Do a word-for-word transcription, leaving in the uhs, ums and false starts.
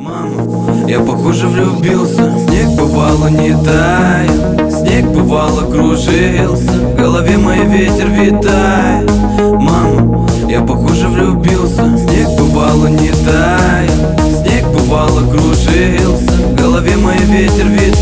Мама, я похоже влюбился. Снег бывало не тает, снег бывало кружился, в голове моей ветер витает. Мама, я похоже влюбился. Снег бывало не тает, снег бывало кружился, в голове моей ветер витает.